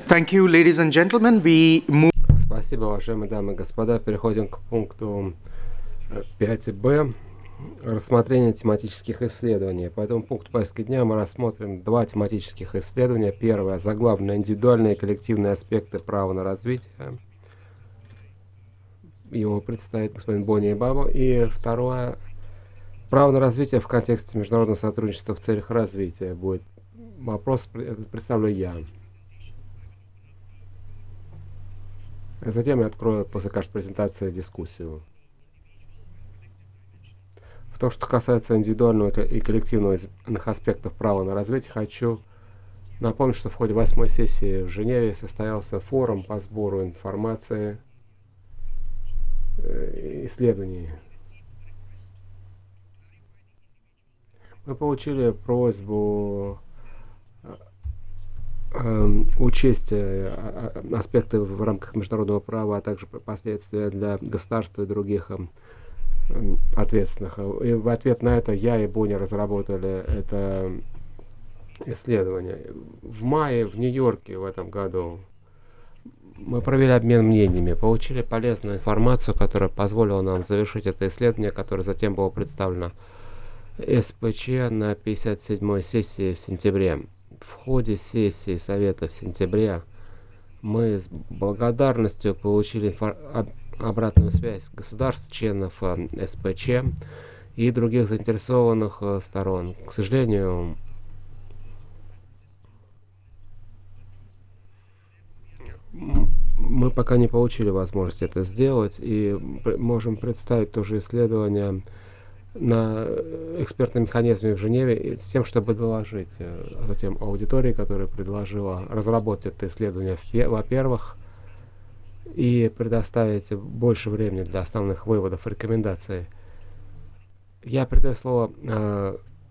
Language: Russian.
Thank you, ladies and gentlemen. We move. Спасибо, уважаемые дамы и господа. Переходим к пункту 5б. Рассмотрение тематических исследований. По этому пункту повестки дня мы рассмотрим два тематических исследования. Первое — заглавные индивидуальные и коллективные аспекты права на развитие. Его представит господин Бонни Баба. И второе — право на развитие в контексте международного сотрудничества в целях развития. Будет вопрос, представлю я. Затем я открою после каждой презентации дискуссию. В том, что касается индивидуального и коллективного аспектов права на развитие, хочу напомнить, что в ходе 8-й сессии в Женеве состоялся форум по сбору информации, исследований. Мы получили просьбу учесть аспекты в рамках международного права, а также последствия для государства и других ответственных. И в ответ на это я и Бонни разработали это исследование. В мае в Нью-Йорке в этом году мы провели обмен мнениями, получили полезную информацию, которая позволила нам завершить это исследование, которое затем было представлено СПЧ на 57-й сессии в сентябре. В ходе сессии Совета в сентябре мы с благодарностью получили обратную связь государств, членов СПЧ и других заинтересованных сторон. К сожалению, мы пока не получили возможность это сделать и можем представить тоже исследование на экспертном механизме в Женеве с тем, чтобы доложить затем аудитории, которая предложила разработать это исследование, во-первых, и предоставить больше времени для основных выводов и рекомендаций. Я передаю слово